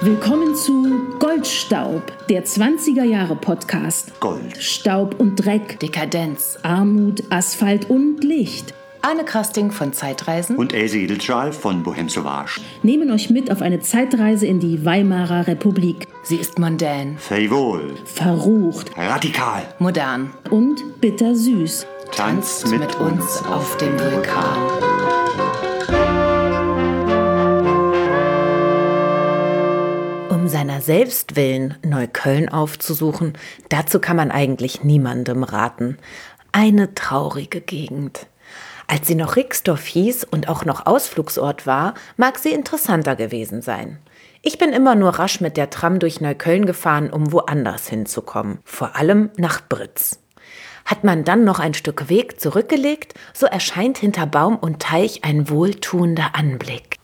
Willkommen zu Goldstaub, der 20er-Jahre-Podcast. Gold. Staub und Dreck. Dekadenz. Armut, Asphalt und Licht. Arne Krasting von Zeitreisen. Und Else Edelschal von Bohème Sauvage. Nehmen euch mit auf eine Zeitreise in die Weimarer Republik. Sie ist mondän, Frivol. Verrucht Radikal. modern. und bittersüß. Tanzt mit uns auf dem Vulkan. Um seiner selbst willen Neukölln aufzusuchen, dazu kann man eigentlich niemandem raten. Eine traurige Gegend. Als sie noch Rixdorf hieß und auch noch Ausflugsort war, mag sie interessanter gewesen sein. Ich bin immer nur rasch mit der Tram durch Neukölln gefahren, um woanders hinzukommen. Vor allem nach Britz. Hat man dann noch ein Stück Weg zurückgelegt, so erscheint hinter Baum und Teich ein wohltuender Anblick.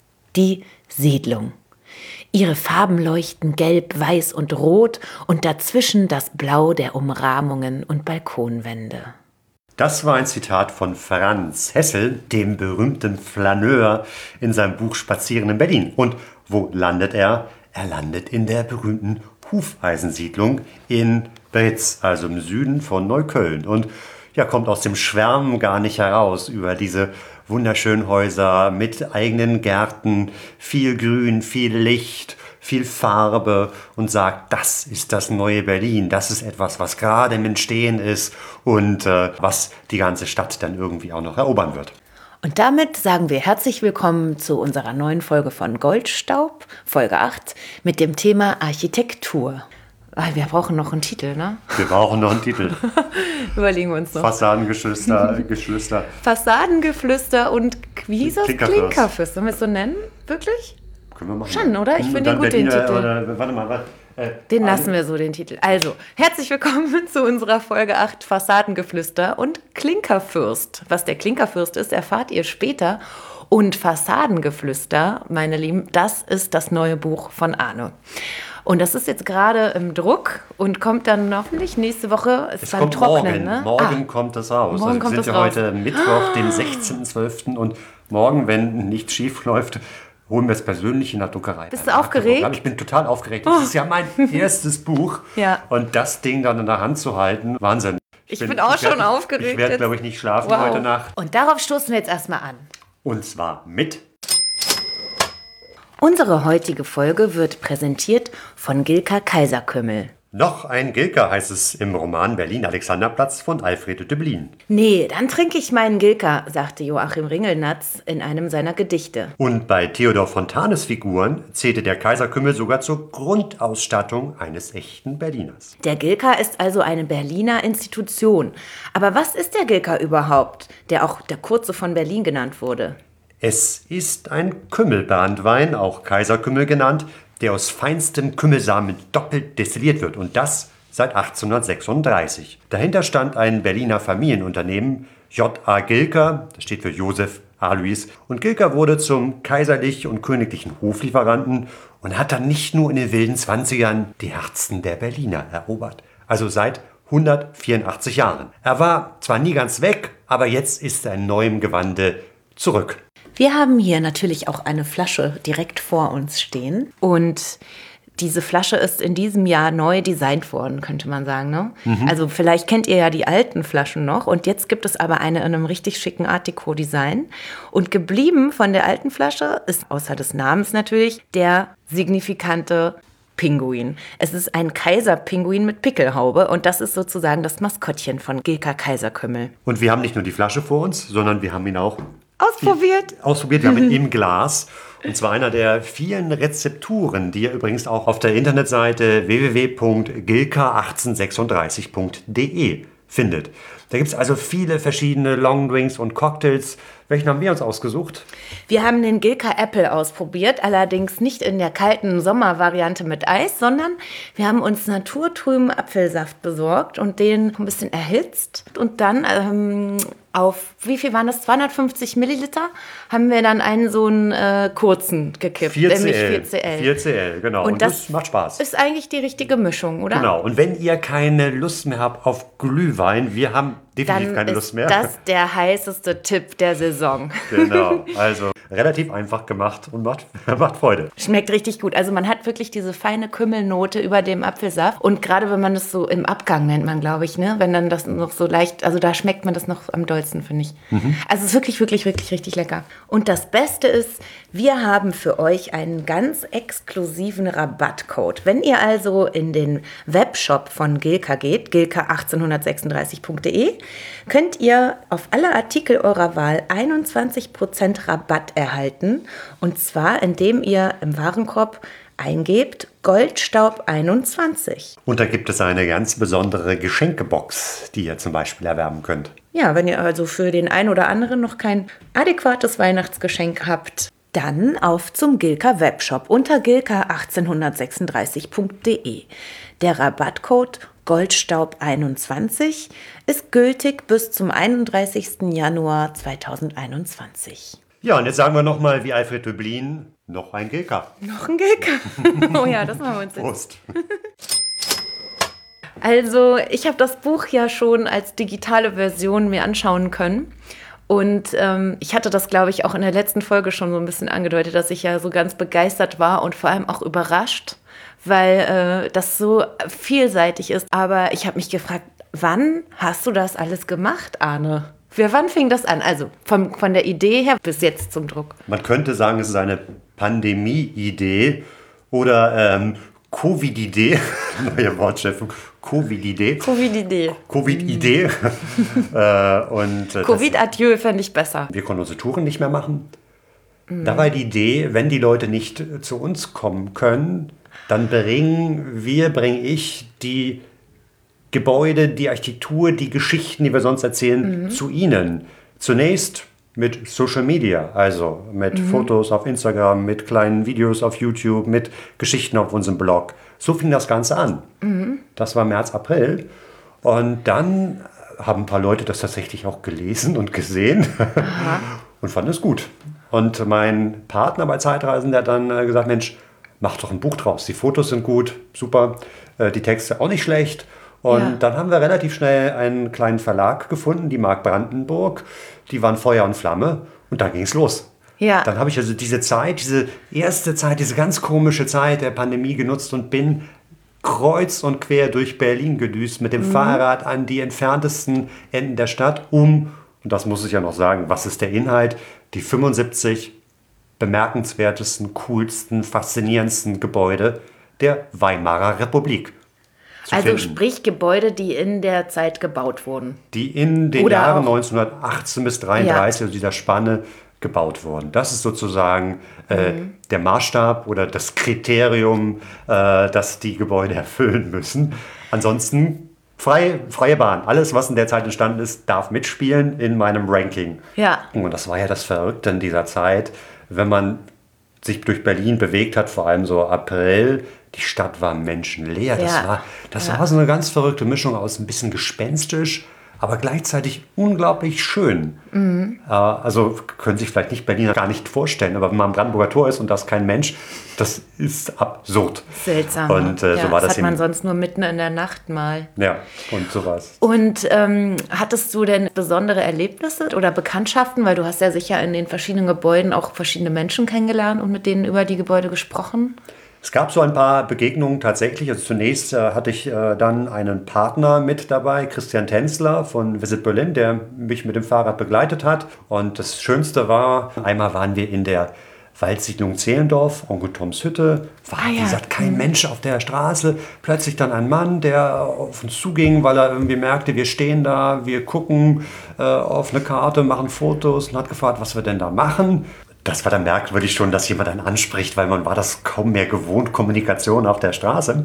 Die Siedlung. Ihre Farben leuchten gelb, weiß und rot und dazwischen das Blau der Umrahmungen und Balkonwände. Das war ein Zitat von Franz Hessel, dem berühmten Flaneur, in seinem Buch Spazieren in Berlin. Und wo landet er? Er landet in der berühmten Hufeisensiedlung in Britz, also im Süden von Neukölln. Und ja, kommt aus dem Schwärmen gar nicht heraus über diese wunderschönen Häuser mit eigenen Gärten, viel Grün, viel Licht, viel Farbe und sagt, das ist das neue Berlin, das ist etwas, was gerade im Entstehen ist und was die ganze Stadt dann irgendwie auch noch erobern wird. Und damit sagen wir herzlich willkommen zu unserer neuen Folge von Goldstaub, Folge 8, mit dem Thema Architektur. Wir brauchen noch einen Titel, ne? Wir brauchen noch einen Titel. Überlegen wir uns noch. Geschwister. Fassadengeflüster und wie hieß das? Klinkerfürst. Sollen wir es so nennen? Wirklich? Können wir machen. Schon, oder? Ich finde den gut, den Titel. Warte mal. Den lassen wir so, den Titel. Also, herzlich willkommen zu unserer Folge 8 Fassadengeflüster und Klinkerfürst. Was der Klinkerfürst ist, erfahrt ihr später. Und Fassadengeflüster, meine Lieben, das ist das neue Buch von Arne. Und das ist jetzt gerade im Druck und kommt dann hoffentlich nächste Woche. Es kommt Trocknen, ne? Morgen kommt das raus. Morgen kommt wir sind das ja raus. heute Mittwoch, den 16.12. Und morgen, wenn nichts schief läuft, holen wir es persönlich in der Druckerei. Bist du aufgeregt? Ich bin total aufgeregt. Das ist ja mein erstes Buch. Ja. Und das Ding dann in der Hand zu halten, Wahnsinn. Ich bin auch schon aufgeregt. Ich werde, glaube ich, nicht schlafen heute Nacht. Und darauf stoßen wir jetzt erstmal an. Und zwar mit... Unsere heutige Folge wird präsentiert von Gilka Kaiserkümmel. Noch ein Gilka heißt es im Roman Berlin-Alexanderplatz von Alfred Döblin. Nee, dann trinke ich meinen Gilka, sagte Joachim Ringelnatz in einem seiner Gedichte. Und bei Theodor Fontanes Figuren zählte der Kaiserkümmel sogar zur Grundausstattung eines echten Berliners. Der Gilka ist also eine Berliner Institution. Aber was ist der Gilka überhaupt, der auch der Kurze von Berlin genannt wurde? Es ist ein Kümmelbrandwein, auch Kaiserkümmel genannt, der aus feinstem Kümmelsamen doppelt destilliert wird und das seit 1836. Dahinter stand ein Berliner Familienunternehmen, J.A. Gilka, das steht für Josef Alois, und Gilka wurde zum kaiserlich und königlichen Hoflieferanten und hat dann nicht nur in den wilden 20ern die Herzen der Berliner erobert, also seit 184 Jahren. Er war zwar nie ganz weg, aber jetzt ist er in neuem Gewande zurück. Wir haben hier natürlich auch eine Flasche direkt vor uns stehen und diese Flasche ist in diesem Jahr neu designt worden, könnte man sagen, ne? Also vielleicht kennt ihr ja die alten Flaschen noch und jetzt gibt es aber eine in einem richtig schicken Art Deco-Design und geblieben von der alten Flasche ist außer des Namens natürlich der signifikante Pinguin. Es ist ein Kaiserpinguin mit Pickelhaube und das ist sozusagen das Maskottchen von Gilka Kaiserkümmel. Und wir haben nicht nur die Flasche vor uns, sondern wir haben ihn auch Ausprobiert, wir haben ihn im Glas. Und zwar einer der vielen Rezepturen, die ihr übrigens auch auf der Internetseite www.gilka1836.de findet. Da gibt es also viele verschiedene Longdrinks und Cocktails. Welchen haben wir uns ausgesucht? Wir haben den Gilka Apple ausprobiert, allerdings nicht in der kalten Sommervariante mit Eis, sondern wir haben uns naturtrüben Apfelsaft besorgt und den ein bisschen erhitzt und dann auf, wie viel waren das, 250 Milliliter, haben wir dann einen so einen kurzen gekippt. 4cl. 4cl. 4cl, genau. Und das macht Spaß. Ist eigentlich die richtige Mischung, oder? Genau. Und wenn ihr keine Lust mehr habt auf Glühwein, wir haben definitiv Dann keine ist Lust mehr. das der heißeste Tipp der Saison. Genau, also relativ einfach gemacht und macht Freude. Schmeckt richtig gut. Also man hat wirklich diese feine Kümmelnote über dem Apfelsaft. Und gerade wenn man das so im Abgang nennt man, glaube ich, ne? Wenn dann das noch so leicht, also da schmeckt man das noch am dollsten, finde ich. Also es ist wirklich, wirklich, wirklich richtig lecker. Und das Beste ist, wir haben für euch einen ganz exklusiven Rabattcode. Wenn ihr also in den Webshop von Gilka geht, gilka1836.de, könnt ihr auf alle Artikel eurer Wahl 21% Rabatt erhalten. Und zwar, indem ihr im Warenkorb eingebt Goldstaub 21. Und da gibt es eine ganz besondere Geschenkebox, die ihr zum Beispiel erwerben könnt. Ja, wenn ihr also für den einen oder anderen noch kein adäquates Weihnachtsgeschenk habt, dann auf zum Gilka Webshop unter gilka1836.de. Der Rabattcode Goldstaub 21 ist gültig bis zum 31. Januar 2021. Ja, und jetzt sagen wir nochmal wie Alfred Döblin, noch ein Gilka. Noch ein Gilka. Oh ja, das machen wir uns jetzt. Prost. Also, ich habe das Buch ja schon als digitale Version mir anschauen können. Und ich hatte das, glaube ich, auch in der letzten Folge schon so ein bisschen angedeutet, dass ich ja so ganz begeistert war und vor allem auch überrascht, weil das so vielseitig ist. Aber ich habe mich gefragt, wann hast du das alles gemacht, Arne? Wann fing das an? Also von der Idee her bis jetzt zum Druck. Man könnte sagen, es ist eine Pandemie-Idee oder Covid-Idee. Neue Wortschöpfung. Covid-Idee. Covid-Idee. Covid-Idee. Covid-Adieu fände ich besser. Wir konnten unsere Touren nicht mehr machen. Da war die Idee, wenn die Leute nicht zu uns kommen können, dann bringe ich die Gebäude, die Architektur, die Geschichten, die wir sonst erzählen, zu ihnen. Zunächst mit Social Media, also mit Fotos auf Instagram, mit kleinen Videos auf YouTube, mit Geschichten auf unserem Blog. So fing das Ganze an. Das war März, April. Und dann haben ein paar Leute das tatsächlich auch gelesen und gesehen und fanden es gut. Und mein Partner bei Zeitreisen, der hat dann gesagt, Mensch, mach doch ein Buch draus. Die Fotos sind gut, super, die Texte auch nicht schlecht. Und dann haben wir relativ schnell einen kleinen Verlag gefunden, die Mark Brandenburg. Die waren Feuer und Flamme und dann ging es los. Ja. Dann habe ich also diese erste Zeit, diese ganz komische Zeit der Pandemie genutzt und bin kreuz und quer durch Berlin gedüst mit dem Fahrrad an die entferntesten Enden der Stadt, und das muss ich ja noch sagen, was ist der Inhalt, die 75 bemerkenswertesten, coolsten, faszinierendsten Gebäude der Weimarer Republik. Also sprich Gebäude, die in der Zeit gebaut wurden. Die in den Oder Jahren auch 1918 bis 1933, also dieser Spanne, gebaut wurden. Das ist sozusagen der Maßstab oder das Kriterium, das die Gebäude erfüllen müssen. Ansonsten freie Bahn. Alles, was in der Zeit entstanden ist, darf mitspielen in meinem Ranking. Ja. Und das war ja das Verrückte in dieser Zeit, wenn man sich durch Berlin bewegt hat, vor allem so April. Die Stadt war menschenleer. Das war so eine ganz verrückte Mischung aus ein bisschen gespenstisch, aber gleichzeitig unglaublich schön. Also können sich vielleicht nicht Berliner gar nicht vorstellen, aber wenn man am Brandenburger Tor ist und da ist kein Mensch, das ist absurd. Seltsam. Und so war das hat man sonst nur mitten in der Nacht mal. Ja, und sowas. Und hattest du denn besondere Erlebnisse oder Bekanntschaften? Weil du hast ja sicher in den verschiedenen Gebäuden auch verschiedene Menschen kennengelernt und mit denen über die Gebäude gesprochen. Es gab so ein paar Begegnungen tatsächlich. Also zunächst hatte ich dann einen Partner mit dabei, Christian Tänzler von Visit Berlin, der mich mit dem Fahrrad begleitet hat. Und das Schönste war, einmal waren wir in der Waldsiedlung Zehlendorf, Onkel Toms Hütte. Wie gesagt, kein Mensch auf der Straße. Plötzlich dann ein Mann, der auf uns zuging, weil er irgendwie merkte, wir stehen da, wir gucken auf eine Karte, machen Fotos und hat gefragt, was wir denn da machen. Das war dann merkwürdig schon, dass jemand einen anspricht, weil man war das kaum mehr gewohnt, Kommunikation auf der Straße.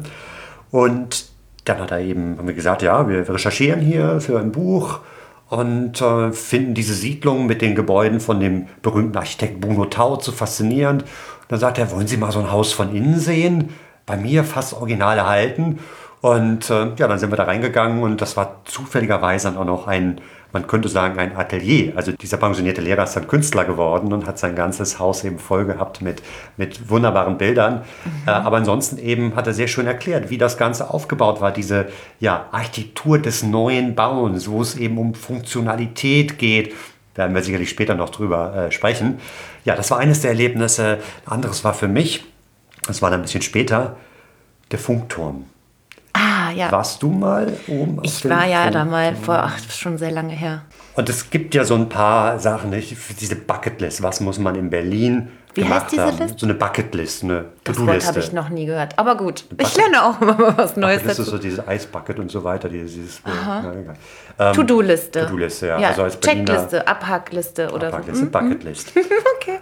Und dann haben wir gesagt, ja, wir recherchieren hier für ein Buch und finden diese Siedlung mit den Gebäuden von dem berühmten Architekt Bruno Taut so faszinierend. Und dann sagt er, wollen Sie mal so ein Haus von innen sehen? Bei mir fast original erhalten. Und dann sind wir da reingegangen und das war zufälligerweise dann auch noch ein man könnte sagen, ein Atelier. Also dieser pensionierte Lehrer ist dann Künstler geworden und hat sein ganzes Haus eben voll gehabt mit wunderbaren Bildern. Aber ansonsten eben hat er sehr schön erklärt, wie das Ganze aufgebaut war, diese Architektur des neuen Bauens, wo es eben um Funktionalität geht. Da werden wir sicherlich später noch drüber sprechen. Ja, das war eines der Erlebnisse. Ein anderes war für mich, das war dann ein bisschen später, der Funkturm. Ah, ja. Warst du mal oben auf Ich dem war ja da Funkturm? mal schon sehr lange her. Und es gibt ja so ein paar Sachen, nicht? Diese Bucketlist. Was muss man in Berlin Wie gemacht heißt diese haben? Liste? So eine Bucketlist, eine Das Wort To-Do-Liste. habe ich noch nie gehört. Aber gut, ich lerne auch immer was Neues Das ist dazu. so dieses Eisbucket und so weiter. Dieses egal. To-Do-Liste. To-Do-Liste, ja. Also als Berliner Checkliste, Abhackliste oder Bucketliste, so. Bucketlist. Okay.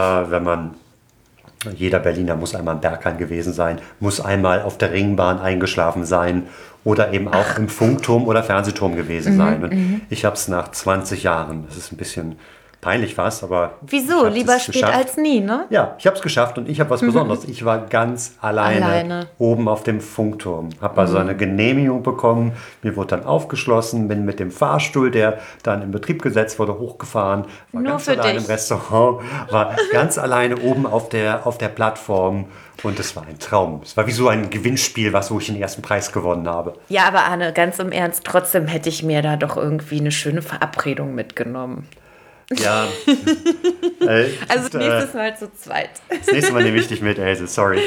Jeder Berliner muss einmal am Berghain gewesen sein, muss einmal auf der Ringbahn eingeschlafen sein oder eben auch im Funkturm oder Fernsehturm gewesen sein. Und ich habe es nach 20 Jahren, das ist ein bisschen peinlich fast, aber... Wieso? ich hab Lieber es spät geschafft. als nie, ne? Ja, ich habe es geschafft und ich habe was Besonderes. Ich war ganz alleine oben auf dem Funkturm. Habe also eine Genehmigung bekommen. Mir wurde dann aufgeschlossen, bin mit dem Fahrstuhl, der dann in Betrieb gesetzt wurde, hochgefahren. War Nur ganz für allein dich. im Restaurant, war ganz alleine oben auf der Plattform und es war ein Traum. Es war wie so ein Gewinnspiel, wo ich den ersten Preis gewonnen habe. Ja, aber Arne, ganz im Ernst, trotzdem hätte ich mir da doch irgendwie eine schöne Verabredung mitgenommen. Ja. Also nächstes Mal zu zweit. Das nächste Mal nehme ich dich mit, Else, sorry.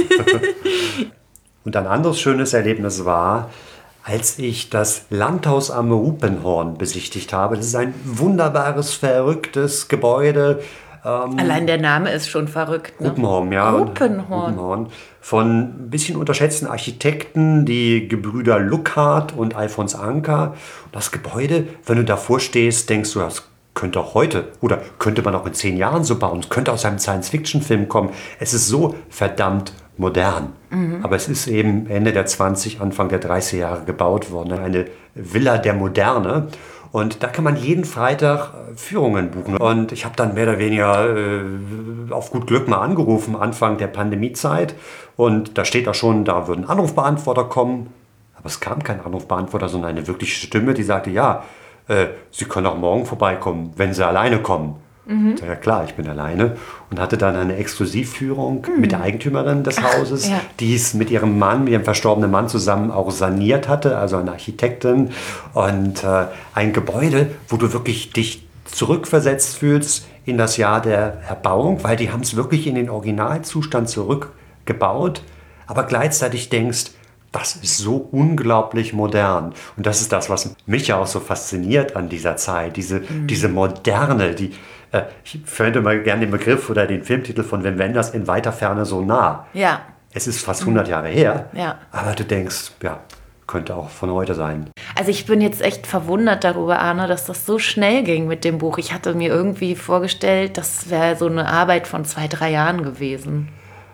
Und ein anderes schönes Erlebnis war, als ich das Landhaus am Rupenhorn besichtigt habe. Das ist ein wunderbares, verrücktes Gebäude. Allein der Name ist schon verrückt, ne? Rupenhorn, ja. Rupenhorn. Von ein bisschen unterschätzten Architekten, die Gebrüder Luckhard und Alfons Anker. Das Gebäude, wenn du davor stehst, denkst du, das könnte auch heute oder könnte man auch in 10 Jahren so bauen. Es könnte aus einem Science-Fiction-Film kommen. Es ist so verdammt modern. Aber es ist eben Ende der 20, Anfang der 30er Jahre gebaut worden. Eine Villa der Moderne. Und da kann man jeden Freitag Führungen buchen. Und ich habe dann mehr oder weniger auf gut Glück mal angerufen, Anfang der Pandemiezeit. Und da steht auch schon, da würden Anrufbeantworter kommen. Aber es kam kein Anrufbeantworter, sondern eine wirkliche Stimme, die sagte, ja, Sie können auch morgen vorbeikommen, wenn Sie alleine kommen. Ich sag, ja klar, ich bin alleine. Und hatte dann eine Exklusivführung mit der Eigentümerin des Hauses, ja. die es mit ihrem Mann, mit ihrem verstorbenen Mann zusammen auch saniert hatte, also eine Architektin. Und ein Gebäude, wo du wirklich dich zurückversetzt fühlst in das Jahr der Erbauung, weil die haben es wirklich in den Originalzustand zurückgebaut, aber gleichzeitig denkst, das ist so unglaublich modern. Und das ist das, was mich ja auch so fasziniert an dieser Zeit. Diese Moderne, ich verwende mal gerne den Begriff oder den Filmtitel von Wim Wenders, In weiter Ferne so nah. Ja. Es ist fast 100 Jahre her, Ja. aber du denkst, ja, könnte auch von heute sein. Also ich bin jetzt echt verwundert darüber, Arne, dass das so schnell ging mit dem Buch. Ich hatte mir irgendwie vorgestellt, das wäre so eine Arbeit von 2-3 Jahren gewesen.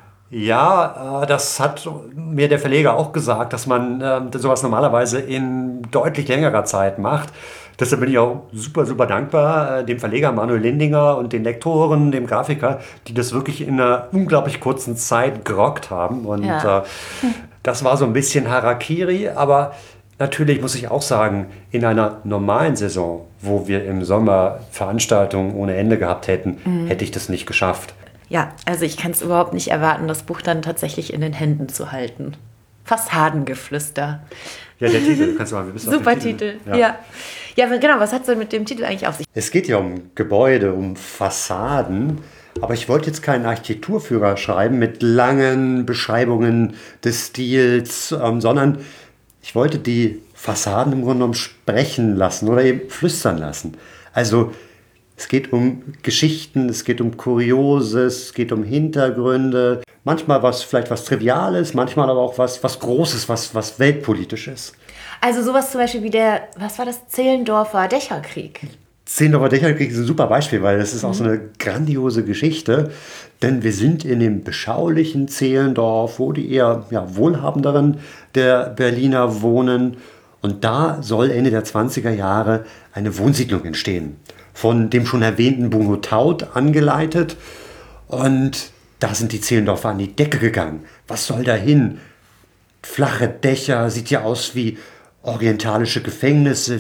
Ja, das hat mir der Verleger auch gesagt, dass man sowas normalerweise in deutlich längerer Zeit macht. Deshalb bin ich auch super, super dankbar dem Verleger Manuel Lindinger und den Lektoren, dem Grafiker, die das wirklich in einer unglaublich kurzen Zeit gerockt haben. Und das war so ein bisschen Harakiri, aber natürlich muss ich auch sagen, in einer normalen Saison, wo wir im Sommer Veranstaltungen ohne Ende gehabt hätten, hätte ich das nicht geschafft. Ja, also ich kann es überhaupt nicht erwarten, das Buch dann tatsächlich in den Händen zu halten. Fassadengeflüster. Ja, der Titel, kannst du mal, wir wissen Super Titel, ja. Ja, genau, was hat es denn mit dem Titel eigentlich auf sich? Es geht ja um Gebäude, um Fassaden, aber ich wollte jetzt keinen Architekturführer schreiben mit langen Beschreibungen des Stils, sondern ich wollte die Fassaden im Grunde genommen sprechen lassen oder eben flüstern lassen. Also es geht um Geschichten, es geht um Kurioses, es geht um Hintergründe. Manchmal vielleicht was Triviales, manchmal aber auch was Großes, was Weltpolitisches. Also sowas zum Beispiel wie was war das, Zehlendorfer Dächerkrieg? Zehlendorfer Dächerkrieg ist ein super Beispiel, weil das ist auch so eine grandiose Geschichte. Denn wir sind in dem beschaulichen Zehlendorf, wo die eher wohlhabenderen der Berliner wohnen. Und da soll Ende der 20er Jahre eine Wohnsiedlung entstehen. Von dem schon erwähnten Bruno Taut angeleitet. Und da sind die Zehlendorfer an die Decke gegangen. Was soll da hin? Flache Dächer, sieht ja aus wie orientalische Gefängnisse, wie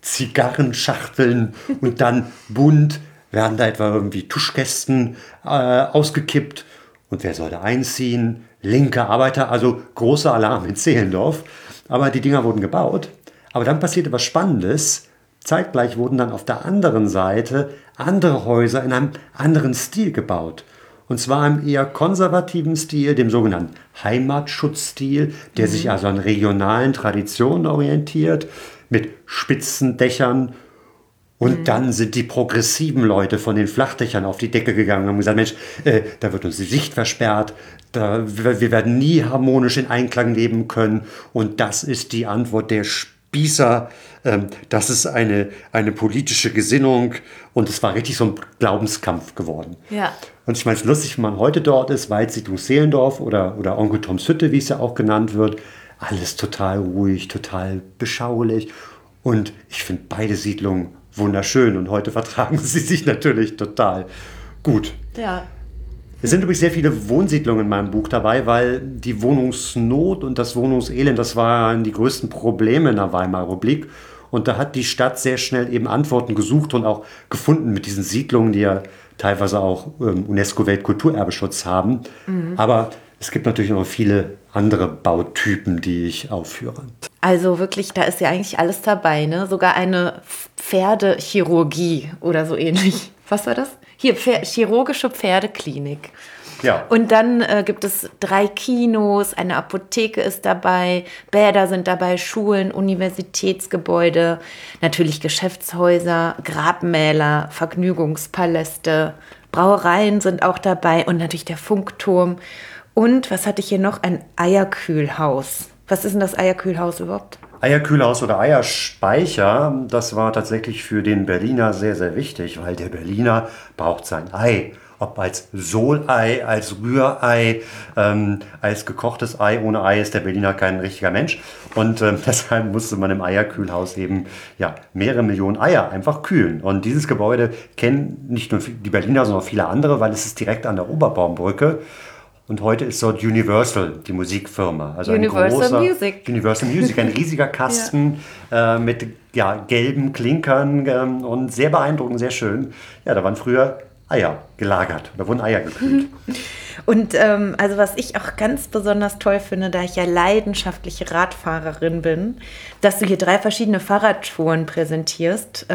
Zigarrenschachteln und dann bunt werden da etwa irgendwie Tuschkästen ausgekippt. Und wer soll da einziehen? Linke Arbeiter, also großer Alarm in Zehlendorf. Aber die Dinger wurden gebaut. Aber dann passierte was Spannendes. Zeitgleich wurden dann auf der anderen Seite andere Häuser in einem anderen Stil gebaut. Und zwar im eher konservativen Stil, dem sogenannten Heimatschutzstil, der sich also an regionalen Traditionen orientiert, mit spitzen Dächern. Und dann sind die progressiven Leute von den Flachdächern auf die Decke gegangen und haben gesagt, Mensch, da wird uns die Sicht versperrt, wir werden nie harmonisch in Einklang leben können. Und das ist die Antwort der Spießer, das ist eine politische Gesinnung. Und es war richtig so ein Glaubenskampf geworden. Ja. Und ich meine, es ist lustig, wenn man heute dort ist, Waldsiedlung Zehlendorf oder Onkel Toms Hütte, wie es ja auch genannt wird. Alles total ruhig, total beschaulich. Und ich finde beide Siedlungen wunderschön. Und heute vertragen sie sich natürlich total gut. Ja. Es sind übrigens sehr viele Wohnsiedlungen in meinem Buch dabei, weil die Wohnungsnot und das Wohnungselend, das waren die größten Probleme in der Weimarer Republik. Und da hat die Stadt sehr schnell eben Antworten gesucht und auch gefunden mit diesen Siedlungen, die ja teilweise auch UNESCO-Weltkulturerbeschutz haben. Aber es gibt natürlich noch viele andere Bautypen, die ich aufführe. Also wirklich, da ist ja eigentlich alles dabei, ne? Sogar eine Pferdechirurgie oder so ähnlich. Was war das? Hier, chirurgische Pferdeklinik. Ja. Und dann gibt es 3 Kinos, eine Apotheke ist dabei, Bäder sind dabei, Schulen, Universitätsgebäude, natürlich Geschäftshäuser, Grabmäler, Vergnügungspaläste, Brauereien sind auch dabei und natürlich der Funkturm. Und was hatte ich hier noch? Ein Eierkühlhaus. Was ist denn das Eierkühlhaus überhaupt? Eierkühlhaus oder Eierspeicher, das war tatsächlich für den Berliner sehr, sehr wichtig, weil der Berliner braucht sein Ei. Ob als Solei, als Rührei, als gekochtes Ei. Ohne Ei ist der Berliner kein richtiger Mensch. Und deshalb musste man im Eierkühlhaus eben mehrere Millionen Eier einfach kühlen. Und dieses Gebäude kennen nicht nur die Berliner, sondern auch viele andere, weil es ist direkt an der Oberbaumbrücke. Und heute ist dort Universal, die Musikfirma. Also Universal Music, ein riesiger Kasten mit gelben Klinkern und sehr beeindruckend, sehr schön. Ja, da waren früher Eier gelagert, da wurden Eier gekühlt. Und also was ich auch ganz besonders toll finde, da ich ja leidenschaftliche Radfahrerin bin, dass du hier 3 verschiedene Fahrradtouren präsentierst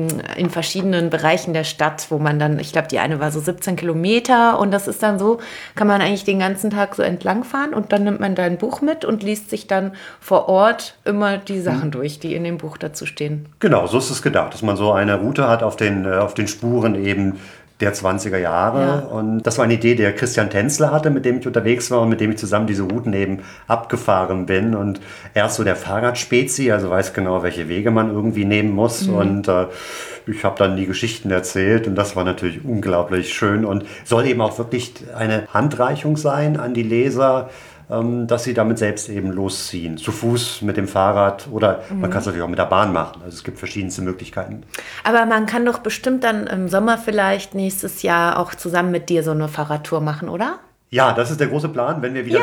in verschiedenen Bereichen der Stadt, wo man dann, ich glaube, die eine war so 17 Kilometer und das ist dann so, kann man eigentlich den ganzen Tag so entlangfahren und dann nimmt man dein Buch mit und liest sich dann vor Ort immer die Sachen durch, die in dem Buch dazu stehen. Genau, so ist es gedacht, dass man so eine Route hat auf den Spuren eben der 20er Jahre. Ja. Und das war eine Idee, die Christian Tänzler hatte, mit dem ich unterwegs war und mit dem ich zusammen diese Routen eben abgefahren bin. Und er ist so der Fahrradspezi, also weiß genau, welche Wege man irgendwie nehmen muss. Und ich habe dann die Geschichten erzählt und das war natürlich unglaublich schön und soll eben auch wirklich eine Handreichung sein an die Leser, dass sie damit selbst eben losziehen. Zu Fuß, mit dem Fahrrad oder man kann es natürlich auch mit der Bahn machen. Also es gibt verschiedenste Möglichkeiten. Aber man kann doch bestimmt dann im Sommer vielleicht nächstes Jahr auch zusammen mit dir so eine Fahrradtour machen, oder? Ja, das ist der große Plan, wenn wir wieder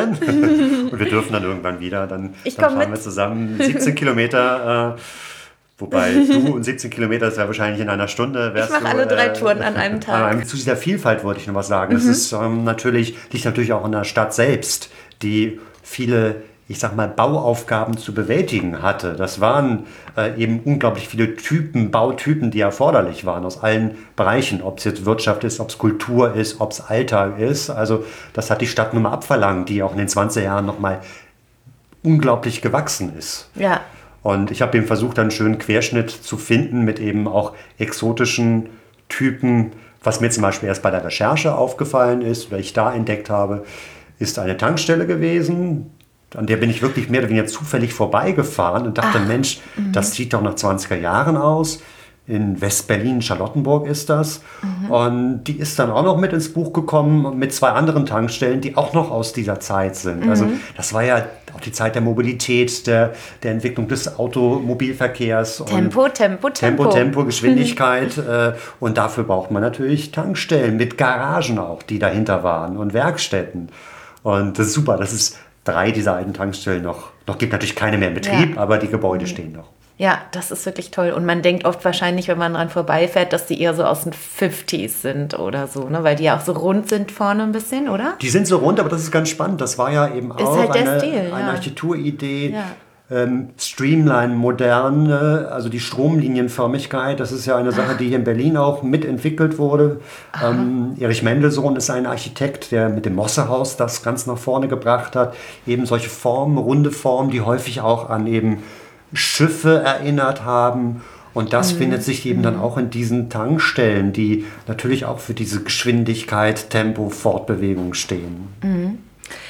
dürfen. Und wir dürfen dann irgendwann wieder, dann fahren wir zusammen 17 Kilometer. Wobei du und 17 Kilometer, das wäre wahrscheinlich in einer Stunde. Ich mache alle 3 Touren an einem Tag. Zu dieser Vielfalt wollte ich noch was sagen. Es ist liegt natürlich auch in der Stadt selbst, die viele, ich sag mal, Bauaufgaben zu bewältigen hatte. Das waren eben unglaublich viele Bautypen, die erforderlich waren aus allen Bereichen. Ob es jetzt Wirtschaft ist, ob es Kultur ist, ob es Alltag ist. Also das hat die Stadt nun mal abverlangt, die auch in den 20er Jahren nochmal unglaublich gewachsen ist. Ja. Und ich habe eben versucht, einen schönen Querschnitt zu finden mit eben auch exotischen Typen. Was mir zum Beispiel erst bei der Recherche aufgefallen ist oder ich da entdeckt habe, ist eine Tankstelle gewesen. An der bin ich wirklich mehr oder weniger zufällig vorbeigefahren und dachte, Mensch, das sieht doch nach 20er Jahren aus. In West-Berlin, Charlottenburg ist das. Und die ist dann auch noch mit ins Buch gekommen mit 2 anderen Tankstellen, die auch noch aus dieser Zeit sind. Also das war ja auch die Zeit der Mobilität, der Entwicklung des Automobilverkehrs. Tempo, Geschwindigkeit. Und dafür braucht man natürlich Tankstellen mit Garagen auch, die dahinter waren und Werkstätten. Und das ist super, dass es 3 dieser alten Tankstellen noch gibt. Natürlich keine mehr in Betrieb, aber die Gebäude stehen noch. Ja, das ist wirklich toll. Und man denkt oft wahrscheinlich, wenn man dran vorbeifährt, dass die eher so aus den 50s sind oder so, ne? Weil die ja auch so rund sind vorne ein bisschen, oder? Die sind so rund, aber das ist ganz spannend. Das war ja eben auch halt der eine Stil, ja. Architekturidee. Ja. Streamline, moderne, also die Stromlinienförmigkeit, das ist ja eine Sache, die hier in Berlin auch mitentwickelt wurde. Erich Mendelsohn ist ein Architekt, der mit dem Mossehaus das ganz nach vorne gebracht hat. Eben solche Formen, runde Formen, die häufig auch an eben Schiffe erinnert haben. Und das findet sich eben dann auch in diesen Tankstellen, die natürlich auch für diese Geschwindigkeit, Tempo, Fortbewegung stehen.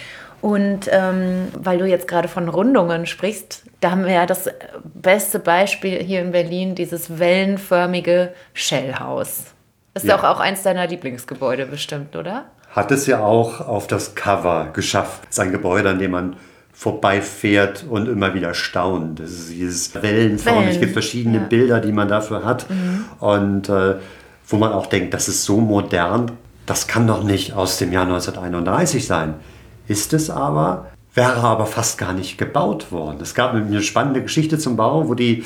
Und weil du jetzt gerade von Rundungen sprichst, da haben wir ja das beste Beispiel hier in Berlin, dieses wellenförmige Shell-Haus. Ist Ja. doch auch eins deiner Lieblingsgebäude bestimmt, oder? Hat es ja auch auf das Cover geschafft. Es ist ein Gebäude, an dem man vorbeifährt und immer wieder staunt. Das ist dieses wellenförmig, es gibt verschiedene Bilder, die man dafür hat. Und wo man auch denkt, das ist so modern, das kann doch nicht aus dem Jahr 1931 sein. Ist es aber, wäre aber fast gar nicht gebaut worden. Es gab eine spannende Geschichte zum Bau, wo die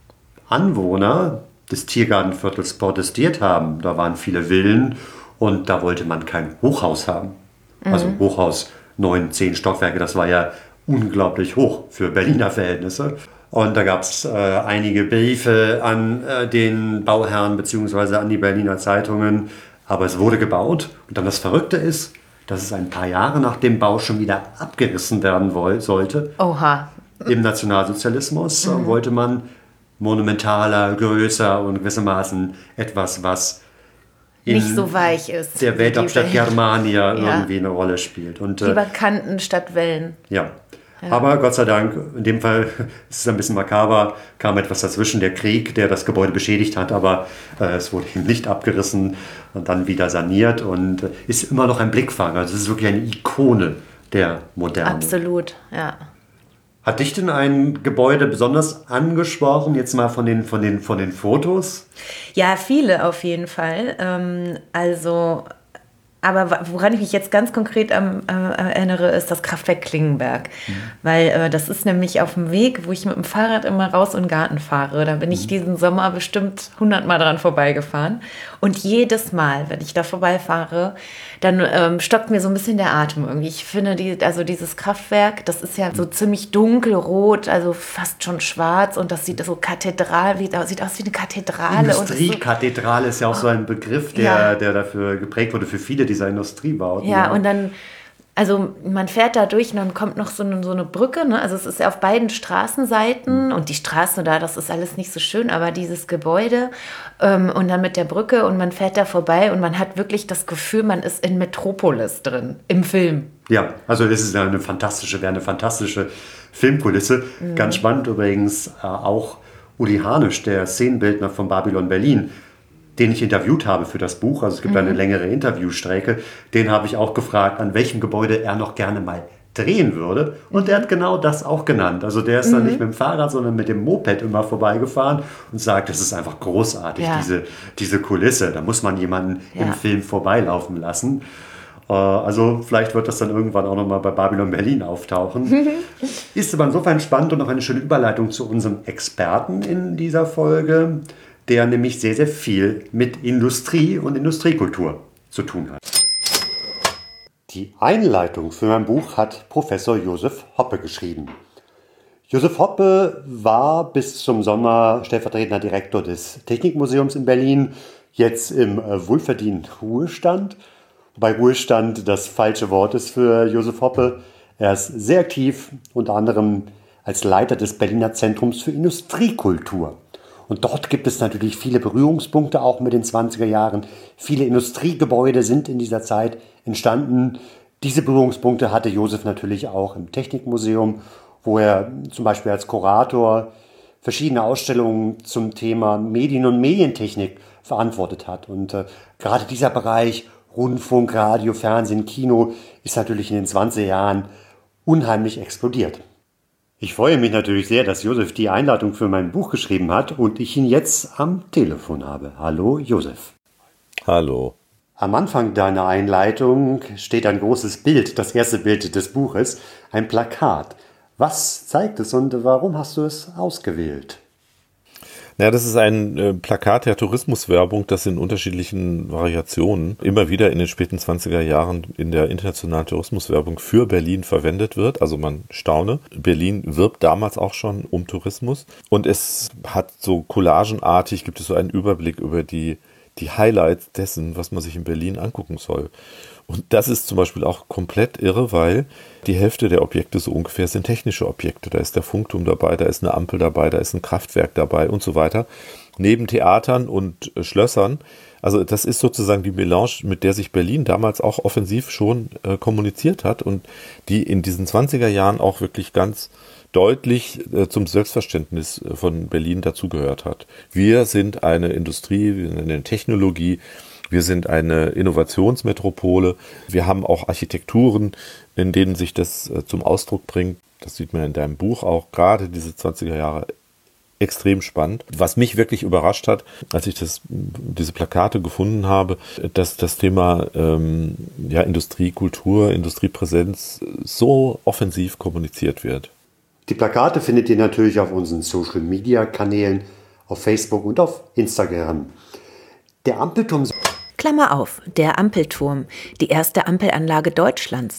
Anwohner des Tiergartenviertels protestiert haben. Da waren viele Villen und da wollte man kein Hochhaus haben. Also Hochhaus, 9, 10 Stockwerke, das war ja unglaublich hoch für Berliner Verhältnisse. Und da gab es einige Briefe an den Bauherrn bzw. an die Berliner Zeitungen. Aber es wurde gebaut. Und dann das Verrückte ist, dass es ein paar Jahre nach dem Bau schon wieder abgerissen werden sollte. Oha. Im Nationalsozialismus wollte man monumentaler, größer und gewissermaßen etwas, was in Nicht so weich ist. der Welthauptstadt Die Germania Ja. irgendwie eine Rolle spielt. Und, Lieber Kanten statt Wellen. ja. Aber Gott sei Dank, in dem Fall ist es ein bisschen makaber, kam etwas dazwischen, der Krieg, der das Gebäude beschädigt hat, aber es wurde eben nicht abgerissen und dann wieder saniert und ist immer noch ein Blickfang. Also es ist wirklich eine Ikone der Moderne. Absolut, ja. Hat dich denn ein Gebäude besonders angesprochen, jetzt mal von den Fotos? Ja, viele auf jeden Fall. Aber woran ich mich jetzt ganz konkret erinnere, ist das Kraftwerk Klingenberg. Weil das ist nämlich auf dem Weg, wo ich mit dem Fahrrad immer raus in den Garten fahre. Da bin ich diesen Sommer bestimmt 100 Mal dran vorbeigefahren. Und jedes Mal, wenn ich da vorbeifahre, dann stockt mir so ein bisschen der Atem irgendwie. Ich finde, dieses Kraftwerk, das ist ja so ziemlich dunkelrot, also fast schon schwarz. Und das sieht so sieht aus wie eine Kathedrale. Industriekathedrale ist ja auch so ein Begriff, der dafür geprägt wurde für viele dieser Industriebauten. Ja, und dann, also man fährt da durch und dann kommt noch so eine Brücke, ne? Also es ist ja auf beiden Straßenseiten und die Straßen da, das ist alles nicht so schön, aber dieses Gebäude und dann mit der Brücke und man fährt da vorbei und man hat wirklich das Gefühl, man ist in Metropolis drin, im Film. Ja, also es ist eine fantastische Filmkulisse. Ganz spannend übrigens auch Uli Harnisch, der Szenenbildner von Babylon Berlin, den ich interviewt habe für das Buch. Also es gibt eine längere Interviewstrecke. Den habe ich auch gefragt, an welchem Gebäude er noch gerne mal drehen würde. Und der hat genau das auch genannt. Also der ist dann nicht mit dem Fahrrad, sondern mit dem Moped immer vorbeigefahren und sagt, das ist einfach großartig, diese Kulisse. Da muss man jemanden im Film vorbeilaufen lassen. Also vielleicht wird das dann irgendwann auch nochmal bei Babylon Berlin auftauchen. Ist aber insofern spannend und noch eine schöne Überleitung zu unserem Experten in dieser Folge, der nämlich sehr, sehr viel mit Industrie und Industriekultur zu tun hat. Die Einleitung für mein Buch hat Professor Josef Hoppe geschrieben. Josef Hoppe war bis zum Sommer stellvertretender Direktor des Technikmuseums in Berlin, jetzt im wohlverdienten Ruhestand. Wobei Ruhestand das falsche Wort ist für Josef Hoppe. Er ist sehr aktiv, unter anderem als Leiter des Berliner Zentrums für Industriekultur. Und dort gibt es natürlich viele Berührungspunkte, auch mit den 20er Jahren. Viele Industriegebäude sind in dieser Zeit entstanden. Diese Berührungspunkte hatte Josef natürlich auch im Technikmuseum, wo er zum Beispiel als Kurator verschiedene Ausstellungen zum Thema Medien und Medientechnik verantwortet hat. Und gerade dieser Bereich Rundfunk, Radio, Fernsehen, Kino ist natürlich in den 20er Jahren unheimlich explodiert. Ich freue mich natürlich sehr, dass Josef die Einladung für mein Buch geschrieben hat und ich ihn jetzt am Telefon habe. Hallo Josef. Hallo. Am Anfang deiner Einleitung steht ein großes Bild, das erste Bild des Buches, ein Plakat. Was zeigt es und warum hast du es ausgewählt? Ja, das ist ein Plakat der Tourismuswerbung, das in unterschiedlichen Variationen immer wieder in den späten 20er Jahren in der internationalen Tourismuswerbung für Berlin verwendet wird. Also man staune. Berlin wirbt damals auch schon um Tourismus. Und es hat so collagenartig, gibt es so einen Überblick über die Highlights dessen, was man sich in Berlin angucken soll. Und das ist zum Beispiel auch komplett irre, weil die Hälfte der Objekte so ungefähr sind technische Objekte. Da ist der Funkturm dabei, da ist eine Ampel dabei, da ist ein Kraftwerk dabei und so weiter. Neben Theatern und Schlössern. Also das ist sozusagen die Melange, mit der sich Berlin damals auch offensiv schon kommuniziert hat und die in diesen 20er Jahren auch wirklich ganz deutlich zum Selbstverständnis von Berlin dazugehört hat. Wir sind eine Industrie, wir sind eine Technologie, wir sind eine Innovationsmetropole. Wir haben auch Architekturen, in denen sich das zum Ausdruck bringt. Das sieht man in deinem Buch auch, gerade diese 20er Jahre extrem spannend. Was mich wirklich überrascht hat, als ich diese Plakate gefunden habe, dass das Thema Industrie, Kultur, Industriepräsenz so offensiv kommuniziert wird. Die Plakate findet ihr natürlich auf unseren Social-Media-Kanälen, auf Facebook und auf Instagram. Der Ampelturm... Klammer auf, der Ampelturm, die erste Ampelanlage Deutschlands,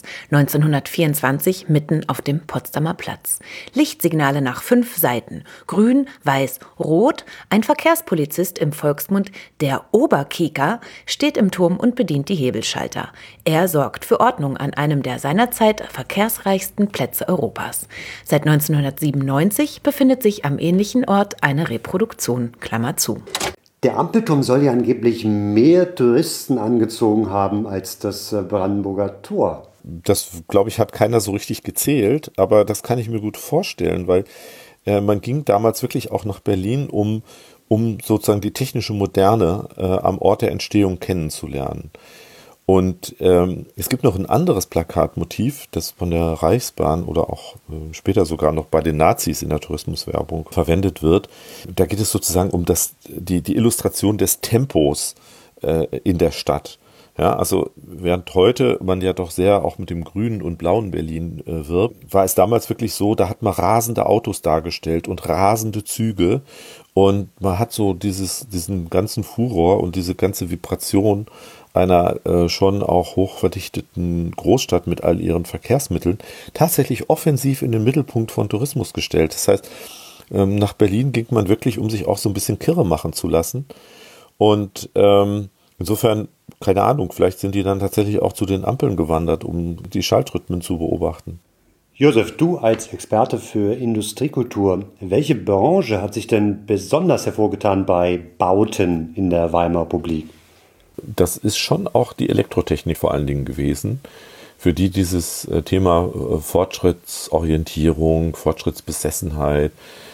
1924 mitten auf dem Potsdamer Platz. Lichtsignale nach 5 Seiten, grün, weiß, rot. Ein Verkehrspolizist, im Volksmund der Oberkieker, steht im Turm und bedient die Hebelschalter. Er sorgt für Ordnung an einem der seinerzeit verkehrsreichsten Plätze Europas. Seit 1997 befindet sich am ähnlichen Ort eine Reproduktion, Klammer zu. Der Ampelturm soll ja angeblich mehr Touristen angezogen haben als das Brandenburger Tor. Das, glaube ich, hat keiner so richtig gezählt, aber das kann ich mir gut vorstellen, weil man ging damals wirklich auch nach Berlin, um sozusagen die technische Moderne am Ort der Entstehung kennenzulernen. Und es gibt noch ein anderes Plakatmotiv, das von der Reichsbahn oder auch später sogar noch bei den Nazis in der Tourismuswerbung verwendet wird. Da geht es sozusagen um die Illustration des Tempos in der Stadt. Ja, also während heute man ja doch sehr auch mit dem grünen und blauen Berlin wirbt, war es damals wirklich so, da hat man rasende Autos dargestellt und rasende Züge und man hat so diesen ganzen Furor und diese ganze Vibration einer schon auch hochverdichteten Großstadt mit all ihren Verkehrsmitteln tatsächlich offensiv in den Mittelpunkt von Tourismus gestellt. Das heißt, nach Berlin ging man wirklich, um sich auch so ein bisschen kirre machen zu lassen. Und insofern, keine Ahnung, vielleicht sind die dann tatsächlich auch zu den Ampeln gewandert, um die Schaltrhythmen zu beobachten. Josef, du als Experte für Industriekultur, welche Branche hat sich denn besonders hervorgetan bei Bauten in der Weimarer Republik? Das ist schon auch die Elektrotechnik vor allen Dingen gewesen, für die dieses Thema Fortschrittsorientierung, Fortschrittsbesessenheit,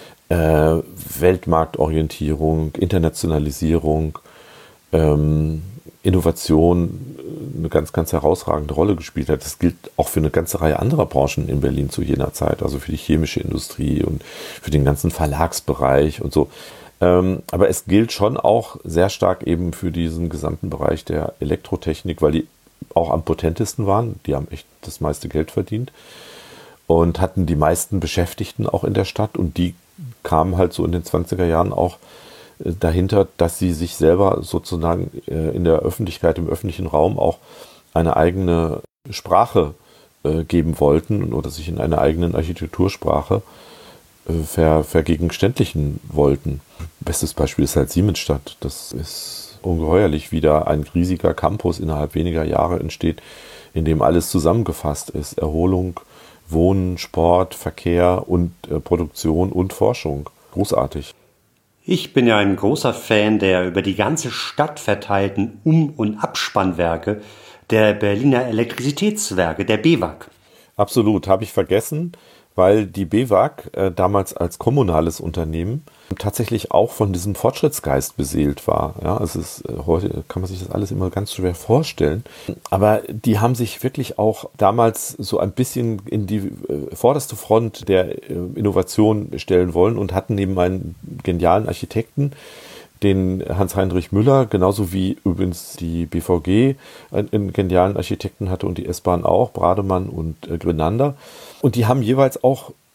Weltmarktorientierung, Internationalisierung, Innovation eine ganz, ganz herausragende Rolle gespielt hat. Das gilt auch für eine ganze Reihe anderer Branchen in Berlin zu jener Zeit, also für die chemische Industrie und für den ganzen Verlagsbereich und so. Aber es gilt schon auch sehr stark eben für diesen gesamten Bereich der Elektrotechnik, weil die auch am potentesten waren. Die haben echt das meiste Geld verdient und hatten die meisten Beschäftigten auch in der Stadt. Und die kamen halt so in den 20er Jahren auch dahinter, dass sie sich selber sozusagen in der Öffentlichkeit, im öffentlichen Raum auch eine eigene Sprache geben wollten oder sich in einer eigenen Architektursprache vergegenständlichen wollten. Bestes Beispiel ist halt Siemensstadt. Das ist ungeheuerlich, wie da ein riesiger Campus innerhalb weniger Jahre entsteht, in dem alles zusammengefasst ist. Erholung, Wohnen, Sport, Verkehr und Produktion und Forschung. Großartig. Ich bin ja ein großer Fan der über die ganze Stadt verteilten Um- und Abspannwerke der Berliner Elektrizitätswerke, der BEWAG. Absolut, habe ich vergessen, weil die BEWAG damals als kommunales Unternehmen tatsächlich auch von diesem Fortschrittsgeist beseelt war. Ja, heute kann man sich das alles immer ganz schwer vorstellen. Aber die haben sich wirklich auch damals so ein bisschen in die vorderste Front der Innovation stellen wollen und hatten neben einen genialen Architekten, den Hans-Heinrich Müller, genauso wie übrigens die BVG einen genialen Architekten hatte und die S-Bahn auch, Brademann und Grenander. Und die haben jeweils auch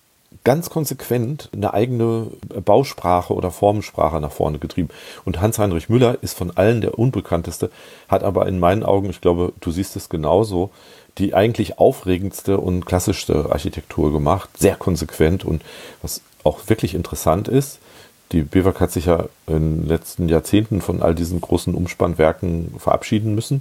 ganz konsequent eine eigene Bausprache oder Formensprache nach vorne getrieben. Und Hans-Heinrich Müller ist von allen der unbekannteste, hat aber in meinen Augen, ich glaube, du siehst es genauso, die eigentlich aufregendste und klassischste Architektur gemacht. Sehr konsequent und was auch wirklich interessant ist, die BEWAG hat sich ja in den letzten Jahrzehnten von all diesen großen Umspannwerken verabschieden müssen.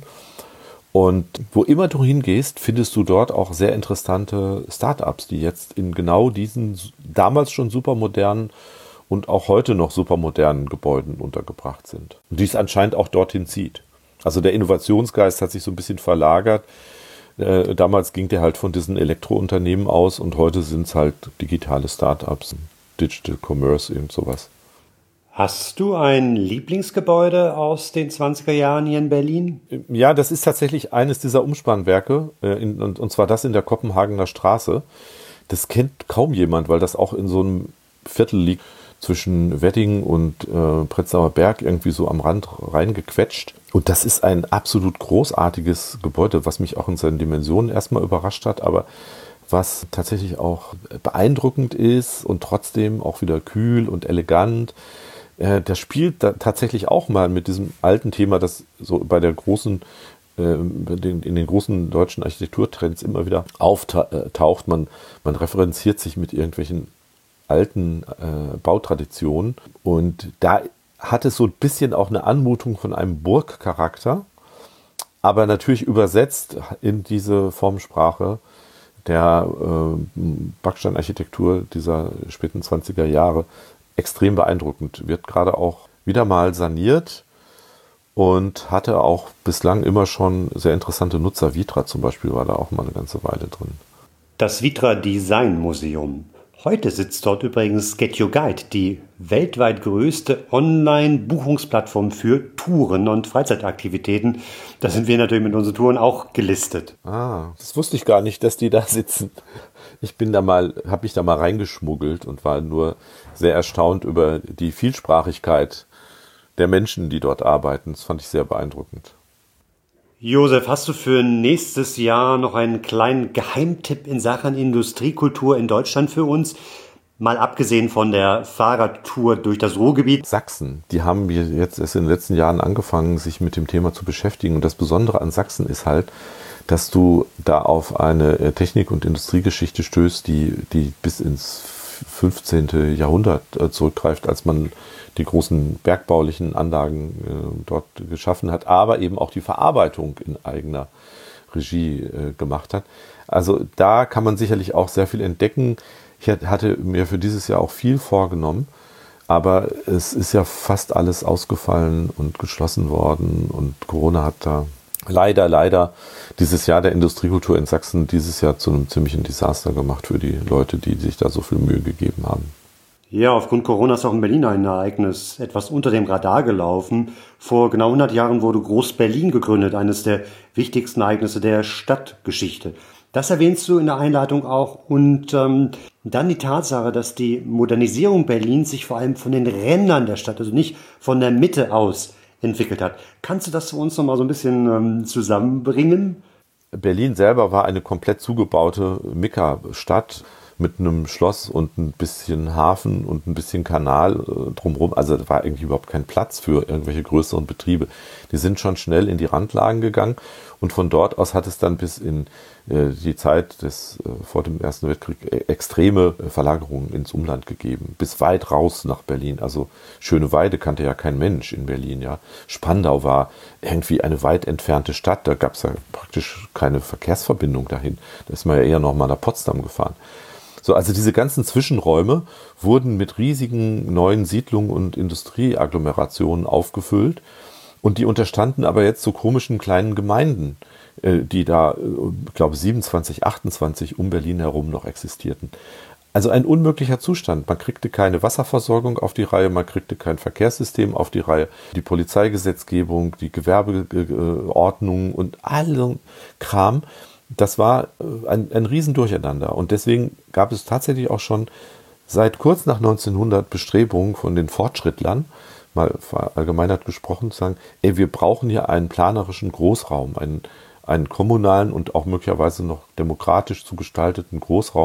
Und wo immer du hingehst, findest du dort auch sehr interessante Start-ups, die jetzt in genau diesen damals schon supermodernen und auch heute noch supermodernen Gebäuden untergebracht sind. Und die es anscheinend auch dorthin zieht. Also der Innovationsgeist hat sich so ein bisschen verlagert. Damals ging der halt von diesen Elektrounternehmen aus und heute sind es halt digitale Start-ups, Digital Commerce, irgend sowas. Hast du ein Lieblingsgebäude aus den 20er Jahren hier in Berlin? Ja, das ist tatsächlich eines dieser Umspannwerke, und zwar das in der Kopenhagener Straße. Das kennt kaum jemand, weil das auch in so einem Viertel liegt, zwischen Wedding und Prenzlauer Berg, irgendwie so am Rand reingequetscht. Und das ist ein absolut großartiges Gebäude, was mich auch in seinen Dimensionen erstmal überrascht hat, aber was tatsächlich auch beeindruckend ist und trotzdem auch wieder kühl und elegant. Das spielt da tatsächlich auch mal mit diesem alten Thema, das so bei der großen, in den großen deutschen Architekturtrends immer wieder auftaucht. Man referenziert sich mit irgendwelchen alten Bautraditionen und da hat es so ein bisschen auch eine Anmutung von einem Burgcharakter, aber natürlich übersetzt in diese Formensprache der Backsteinarchitektur dieser späten 20er Jahre extrem beeindruckend. Wird gerade auch wieder mal saniert und hatte auch bislang immer schon sehr interessante Nutzer. Vitra zum Beispiel war da auch mal eine ganze Weile drin. Das Vitra Design Museum. Heute sitzt dort übrigens Get Your Guide, die weltweit größte Online-Buchungsplattform für Touren und Freizeitaktivitäten. Da sind wir natürlich mit unseren Touren auch gelistet. Ah, das wusste ich gar nicht, dass die da sitzen. Habe mich da mal reingeschmuggelt und war nur sehr erstaunt über die Vielsprachigkeit der Menschen, die dort arbeiten. Das fand ich sehr beeindruckend. Josef, hast du für nächstes Jahr noch einen kleinen Geheimtipp in Sachen Industriekultur in Deutschland für uns? Mal abgesehen von der Fahrradtour durch das Ruhrgebiet. Sachsen, die haben jetzt erst in den letzten Jahren angefangen, sich mit dem Thema zu beschäftigen. Und das Besondere an Sachsen ist halt, dass du da auf eine Technik- und Industriegeschichte stößt, die bis ins 15. Jahrhundert zurückgreift, als man die großen bergbaulichen Anlagen dort geschaffen hat, aber eben auch die Verarbeitung in eigener Regie gemacht hat. Also da kann man sicherlich auch sehr viel entdecken. Ich hatte mir für dieses Jahr auch viel vorgenommen, aber es ist ja fast alles ausgefallen und geschlossen worden und Corona hat da leider dieses Jahr der Industriekultur in Sachsen dieses Jahr zu einem ziemlichen Desaster gemacht für die Leute, die sich da so viel Mühe gegeben haben. Ja, aufgrund Corona ist auch in Berlin ein Ereignis etwas unter dem Radar gelaufen. Vor genau 100 Jahren wurde Groß-Berlin gegründet, eines der wichtigsten Ereignisse der Stadtgeschichte. Das erwähnst du in der Einleitung auch. Und dann die Tatsache, dass die Modernisierung Berlins sich vor allem von den Rändern der Stadt, also nicht von der Mitte aus, entwickelt hat. Kannst du das für uns noch mal so ein bisschen zusammenbringen? Berlin selber war eine komplett zugebaute Mekka-Stadt mit einem Schloss und ein bisschen Hafen und ein bisschen Kanal drumherum. Also da war irgendwie überhaupt kein Platz für irgendwelche größeren Betriebe. Die sind schon schnell in die Randlagen gegangen und von dort aus hat es dann bis in die Zeit vor dem Ersten Weltkrieg extreme Verlagerungen ins Umland gegeben. Bis weit raus nach Berlin. Also Schöneweide kannte ja kein Mensch in Berlin. Ja. Spandau war irgendwie eine weit entfernte Stadt. Da gab es ja praktisch keine Verkehrsverbindung dahin. Da ist man ja eher noch mal nach Potsdam gefahren. So, also diese ganzen Zwischenräume wurden mit riesigen neuen Siedlungen und Industrieagglomerationen aufgefüllt und die unterstanden aber jetzt so komischen kleinen Gemeinden, die da, ich glaube 27, 28 um Berlin herum noch existierten. Also ein unmöglicher Zustand. Man kriegte keine Wasserversorgung auf die Reihe, man kriegte kein Verkehrssystem auf die Reihe, die Polizeigesetzgebung, die Gewerbeordnung und all so Kram. Das war ein Riesendurcheinander und deswegen gab es tatsächlich auch schon seit kurz nach 1900 Bestrebungen von den Fortschrittlern, mal verallgemeinert gesprochen, zu sagen, wir brauchen hier einen planerischen Großraum, einen kommunalen und auch möglicherweise noch demokratisch zu gestalteten Großraum,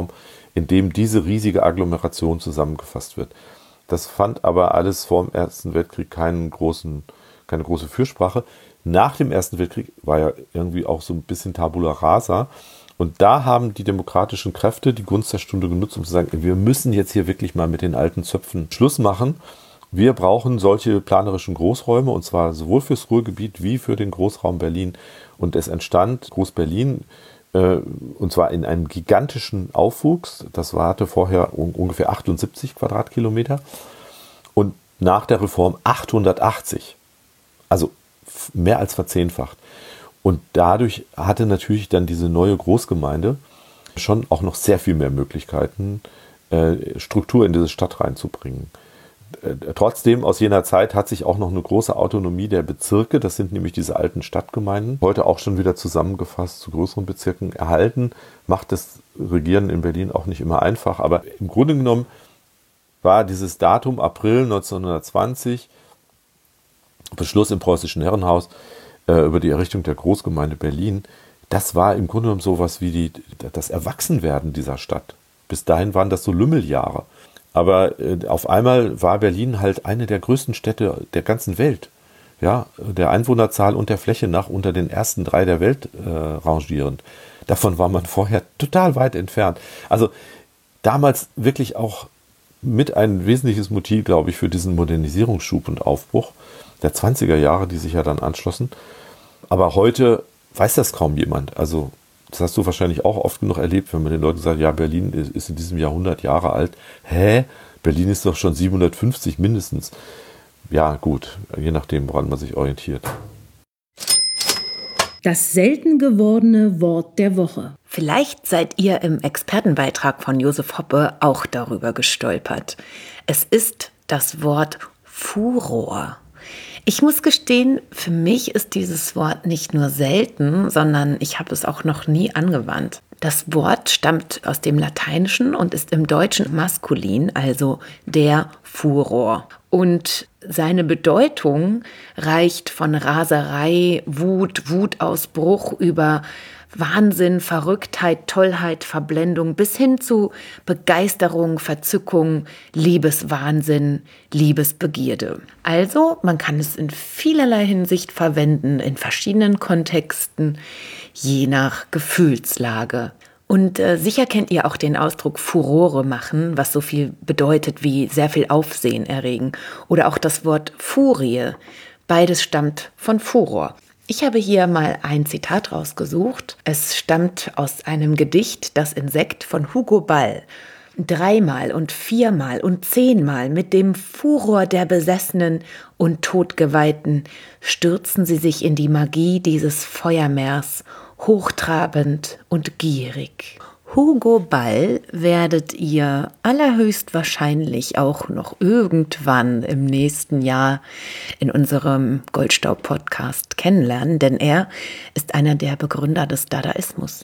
in dem diese riesige Agglomeration zusammengefasst wird. Das fand aber alles vor dem Ersten Weltkrieg keine große Fürsprache. Nach dem Ersten Weltkrieg war ja irgendwie auch so ein bisschen Tabula rasa. Und da haben die demokratischen Kräfte die Gunst der Stunde genutzt, um zu sagen, wir müssen jetzt hier wirklich mal mit den alten Zöpfen Schluss machen. Wir brauchen solche planerischen Großräume, und zwar sowohl fürs Ruhrgebiet wie für den Großraum Berlin. Und es entstand Groß-Berlin, und zwar in einem gigantischen Aufwuchs. Das hatte vorher ungefähr 78 Quadratkilometer und nach der Reform 880. Also mehr als verzehnfacht. Und dadurch hatte natürlich dann diese neue Großgemeinde schon auch noch sehr viel mehr Möglichkeiten, Struktur in diese Stadt reinzubringen. Trotzdem, aus jener Zeit hat sich auch noch eine große Autonomie der Bezirke, das sind nämlich diese alten Stadtgemeinden, heute auch schon wieder zusammengefasst zu größeren Bezirken erhalten. Macht das Regieren in Berlin auch nicht immer einfach, aber im Grunde genommen war dieses Datum April 1920, Beschluss im Preußischen Herrenhaus über die Errichtung der Großgemeinde Berlin, das war im Grunde genommen sowas wie das Erwachsenwerden dieser Stadt. Bis dahin waren das so Lümmeljahre. Aber auf einmal war Berlin halt eine der größten Städte der ganzen Welt. Ja, der Einwohnerzahl und der Fläche nach unter den ersten 3 der Welt rangierend. Davon war man vorher total weit entfernt. Also damals wirklich auch mit ein wesentliches Motiv, glaube ich, für diesen Modernisierungsschub und Aufbruch der 20er Jahre, die sich ja dann anschlossen. Aber heute weiß das kaum jemand. Also das hast du wahrscheinlich auch oft genug erlebt, wenn man den Leuten sagt, ja, Berlin ist in diesem Jahr 100 Jahre alt. Hä? Berlin ist doch schon 750 mindestens. Ja, gut, je nachdem, woran man sich orientiert. Das selten gewordene Wort der Woche. Vielleicht seid ihr im Expertenbeitrag von Josef Hoppe auch darüber gestolpert. Es ist das Wort Furor. Ich muss gestehen, für mich ist dieses Wort nicht nur selten, sondern ich habe es auch noch nie angewandt. Das Wort stammt aus dem Lateinischen und ist im Deutschen maskulin, also der Furor. Und seine Bedeutung reicht von Raserei, Wutausbruch über Wahnsinn, Verrücktheit, Tollheit, Verblendung bis hin zu Begeisterung, Verzückung, Liebeswahnsinn, Liebesbegierde. Also man kann es in vielerlei Hinsicht verwenden, in verschiedenen Kontexten, je nach Gefühlslage. Und sicher kennt ihr auch den Ausdruck Furore machen, was so viel bedeutet wie sehr viel Aufsehen erregen. Oder auch das Wort Furie. Beides stammt von Furor. Ich habe hier mal ein Zitat rausgesucht. Es stammt aus einem Gedicht, Das Insekt von Hugo Ball. 3-mal und 4-mal und 10-mal mit dem Furor der Besessenen und Todgeweihten stürzen sie sich in die Magie dieses Feuermeers, hochtrabend und gierig. Hugo Ball werdet ihr allerhöchstwahrscheinlich auch noch irgendwann im nächsten Jahr in unserem Goldstaub-Podcast kennenlernen, denn er ist einer der Begründer des Dadaismus.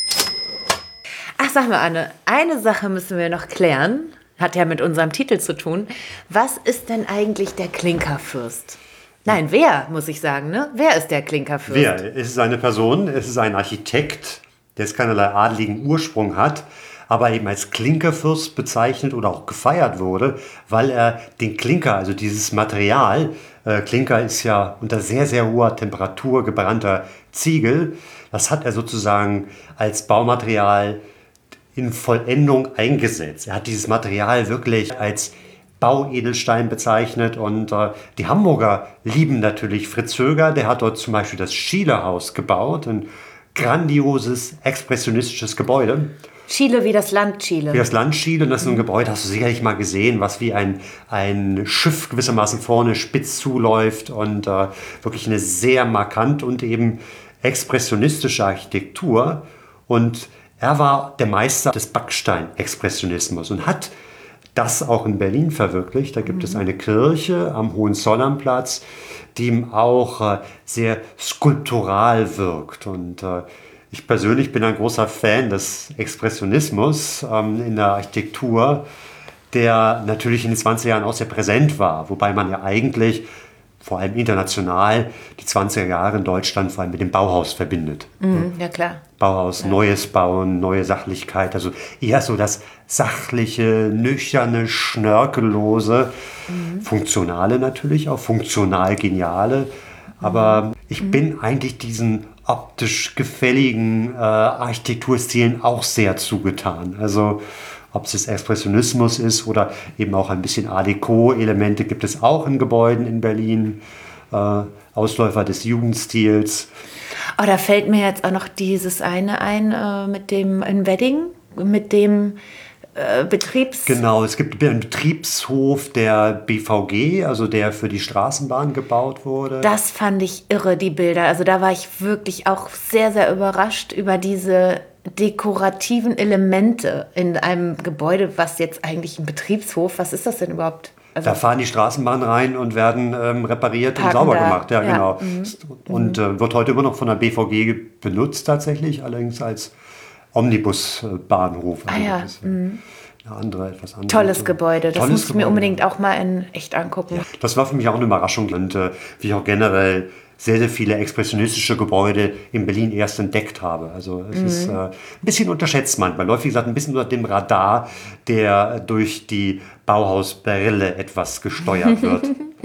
Ach, sag mal, Anne, eine Sache müssen wir noch klären, hat ja mit unserem Titel zu tun. Was ist denn eigentlich der Klinkerfürst? Nein, wer, muss ich sagen, ne? Wer ist der Klinkerfürst? Wer? Es ist eine Person, es ist ein Architekt, der jetzt keinerlei adligen Ursprung hat, aber eben als Klinkerfürst bezeichnet oder auch gefeiert wurde, weil er den Klinker, also dieses Material, Klinker ist ja unter sehr, sehr hoher Temperatur gebrannter Ziegel, das hat er sozusagen als Baumaterial in Vollendung eingesetzt. Er hat dieses Material wirklich als Bauedelstein bezeichnet und die Hamburger lieben natürlich Fritz Höger, der hat dort zum Beispiel das Schiele-Haus gebaut, ein grandioses, expressionistisches Gebäude. Chile wie das Land Chile. Wie das Land Chile, und das ist so ein Gebäude, hast du sicherlich mal gesehen, was wie ein Schiff gewissermaßen vorne spitz zuläuft und wirklich eine sehr markant und eben expressionistische Architektur. Und er war der Meister des Backstein-Expressionismus und hat das auch in Berlin verwirklicht. Da gibt es eine Kirche am Hohenzollernplatz, die ihm auch sehr skulptural wirkt. Und ich persönlich bin ein großer Fan des Expressionismus in der Architektur, der natürlich in den 20er Jahren auch sehr präsent war. Wobei man ja eigentlich vor allem international die 20er Jahre in Deutschland vor allem mit dem Bauhaus verbindet. Ja, klar. Bauhaus, Neues Bauen, neue Sachlichkeit, also eher so das sachliche, nüchterne, schnörkellose, funktionale natürlich, auch funktional geniale. Aber ich bin eigentlich diesen optisch gefälligen Architekturstilen auch sehr zugetan. Also ob es jetzt Expressionismus ist oder eben auch ein bisschen Art Deco-Elemente gibt es auch in Gebäuden in Berlin. Ausläufer des Jugendstils. Oh, da fällt mir jetzt auch noch dieses eine ein mit dem in Wedding, mit dem Genau, es gibt einen Betriebshof der BVG, also der für die Straßenbahn gebaut wurde. Das fand ich irre, die Bilder. Also da war ich wirklich auch sehr, sehr überrascht über diese dekorativen Elemente in einem Gebäude, was jetzt eigentlich ein Betriebshof, was ist das denn überhaupt? Also da fahren die Straßenbahnen rein und werden repariert und sauber gemacht. Ja, genau. Und wird heute immer noch von der BVG benutzt tatsächlich, allerdings als Omnibusbahnhof. Also etwas anderes. Tolles Gebäude, das muss ich mir unbedingt auch mal in echt angucken. Ja, das war für mich auch eine Überraschung und wie ich auch generell sehr, sehr viele expressionistische Gebäude in Berlin erst entdeckt habe. Also es ist ein bisschen unterschätzt manchmal. Läuft, wie gesagt, ein bisschen unter dem Radar, der durch die Bauhausbrille etwas gesteuert wird.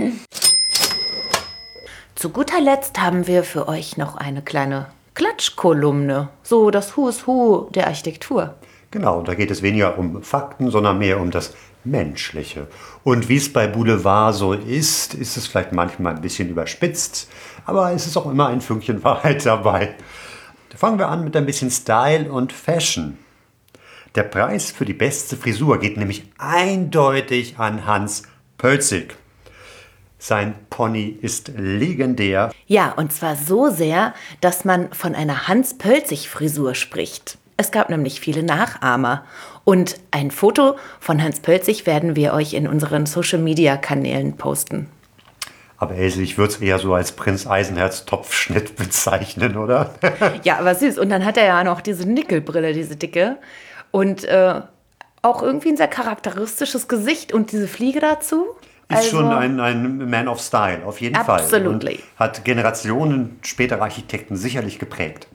Zu guter Letzt haben wir für euch noch eine kleine Klatschkolumne. So das Who is Who der Architektur. Genau, da geht es weniger um Fakten, sondern mehr um das Menschliche. Und wie es bei Boulevard so ist es vielleicht manchmal ein bisschen überspitzt, aber es ist auch immer ein Fünkchen Wahrheit dabei. Da fangen wir an mit ein bisschen Style und Fashion. Der Preis für die beste Frisur geht nämlich eindeutig an Hans Pölzig. Sein Pony ist legendär. Ja, und zwar so sehr, dass man von einer Hans-Pölzig-Frisur spricht. Es gab nämlich viele Nachahmer. Und ein Foto von Hans Pölzig werden wir euch in unseren Social-Media-Kanälen posten. Aber Else, ich würde es eher so als Prinz Eisenherz Topfschnitt bezeichnen, oder? Ja, aber süß. Und dann hat er ja noch diese Nickelbrille, diese dicke. Und auch irgendwie ein sehr charakteristisches Gesicht. Und diese Fliege dazu. Ist schon ein Man of Style, auf jeden Fall. Absolutely. Und hat Generationen späterer Architekten sicherlich geprägt.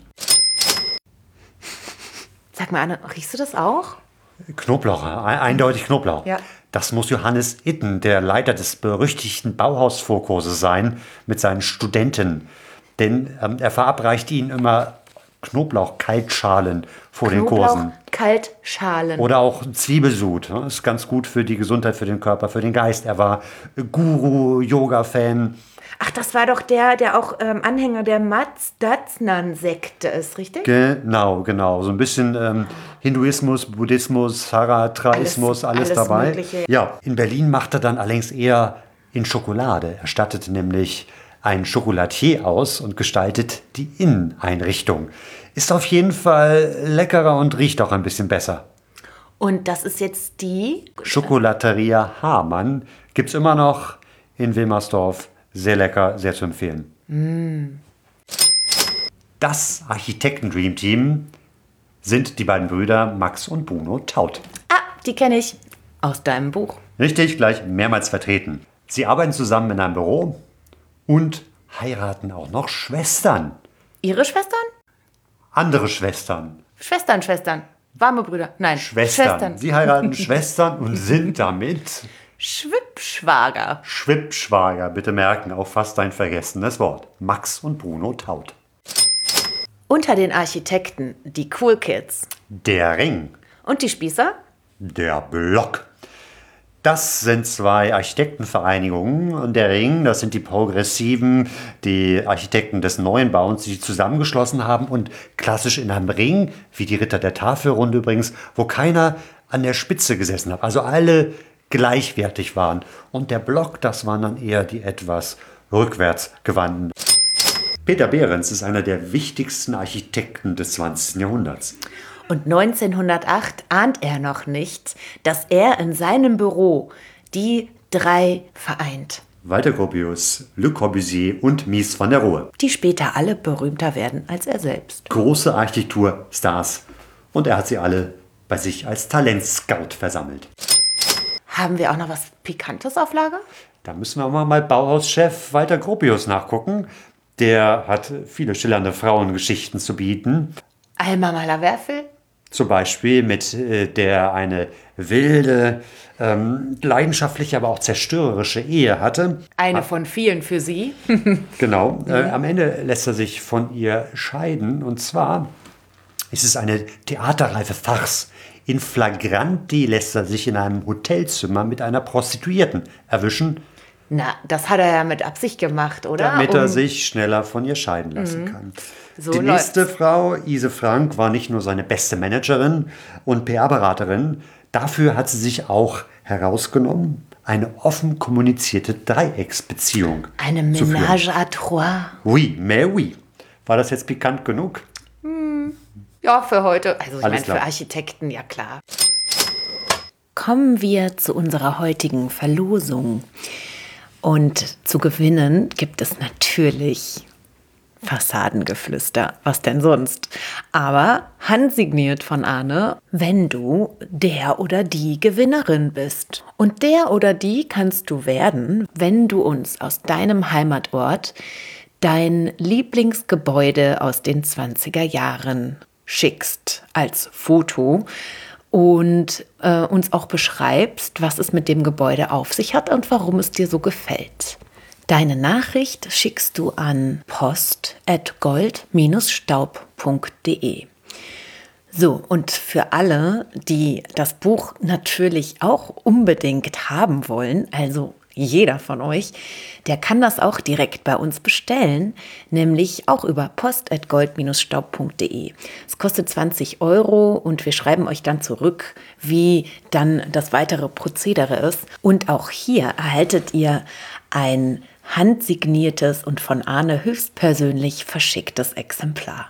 Sag mal, Anne, riechst du das auch? Knoblauch, eindeutig Knoblauch. Ja. Das muss Johannes Itten, der Leiter des berüchtigten Bauhausvorkurses sein, mit seinen Studenten. Denn er verabreicht ihnen immer Knoblauch-Kaltschalen vor den Kursen. Kaltschalen. Oder auch Zwiebelsud. Das ist ganz gut für die Gesundheit, für den Körper, für den Geist. Er war Guru, Yoga-Fan. Ach, das war doch der auch Anhänger der Mazdaznan-Sekte ist, richtig? Genau. So ein bisschen Hinduismus, Buddhismus, Zarathraismus, alles dabei. Mögliche. Ja, in Berlin macht er dann allerdings eher in Schokolade. Er stattet nämlich ein Chocolatier aus und gestaltet die Inneneinrichtung. Ist auf jeden Fall leckerer und riecht auch ein bisschen besser. Und das ist jetzt die Chocolateria Hamann. Gibt es immer noch in Wilmersdorf. Sehr lecker, sehr zu empfehlen. Das Architekten-Dream-Team sind die beiden Brüder Max und Bruno Taut. Ah, die kenne ich. Aus deinem Buch. Richtig, gleich mehrmals vertreten. Sie arbeiten zusammen in einem Büro und heiraten auch noch Schwestern. Ihre Schwestern? Andere Schwestern. Schwestern. Warme Brüder. Nein, Schwestern. Sie heiraten Schwestern und sind damit Schwippschwager. Schwippschwager. Bitte merken, auch fast ein vergessenes Wort. Max und Bruno Taut. Unter den Architekten die Cool Kids. Der Ring. Und die Spießer? Der Block. Das sind zwei Architektenvereinigungen und der Ring, das sind die Progressiven, die Architekten des neuen Bauens, die sich zusammengeschlossen haben und klassisch in einem Ring, wie die Ritter der Tafelrunde übrigens, wo keiner an der Spitze gesessen hat, also alle gleichwertig waren. Und der Block, das waren dann eher die etwas rückwärtsgewandten. Peter Behrens ist einer der wichtigsten Architekten des 20. Jahrhunderts. Und 1908 ahnt er noch nicht, dass er in seinem Büro die drei vereint. Walter Gropius, Le Corbusier und Mies van der Rohe. Die später alle berühmter werden als er selbst. Große Architekturstars. Und er hat sie alle bei sich als Talentscout versammelt. Haben wir auch noch was Pikantes auf Lager? Da müssen wir mal Bauhauschef Walter Gropius nachgucken. Der hat viele schillernde Frauengeschichten zu bieten. Alma Mahler-Werfel? Zum Beispiel mit der eine wilde, leidenschaftliche, aber auch zerstörerische Ehe hatte. Eine von vielen für Sie. Genau. Am Ende lässt er sich von ihr scheiden. Und zwar ist es eine theaterreife Farce. In flagranti lässt er sich in einem Hotelzimmer mit einer Prostituierten erwischen, Na, das hat er ja mit Absicht gemacht, oder? damit er sich schneller von ihr scheiden lassen kann. So Die nächste Frau, Ise Frank, war nicht nur seine beste Managerin und PR-Beraterin, dafür hat sie sich auch herausgenommen, eine offen kommunizierte Dreiecksbeziehung Eine zu führen. Ménage à trois. Oui, mais oui. War das jetzt pikant genug? Ja, für heute. Also ich Alles meine, für klar. Architekten, ja klar. Kommen wir zu unserer heutigen Verlosung. Und zu gewinnen gibt es natürlich Fassadengeflüster. Was denn sonst? Aber handsigniert von Arne, wenn du der oder die Gewinnerin bist. Und der oder die kannst du werden, wenn du uns aus deinem Heimatort dein Lieblingsgebäude aus den 20er Jahren schickst als Foto und uns auch beschreibst, was es mit dem Gebäude auf sich hat und warum es dir so gefällt. Deine Nachricht schickst du an post@gold-staub.de. So, und für alle, die das Buch natürlich auch unbedingt haben wollen, also jeder von euch, der kann das auch direkt bei uns bestellen, nämlich auch über post@gold-staub.de. Es kostet 20 € und wir schreiben euch dann zurück, wie dann das weitere Prozedere ist. Und auch hier erhaltet ihr ein handsigniertes und von Arne höchstpersönlich verschicktes Exemplar.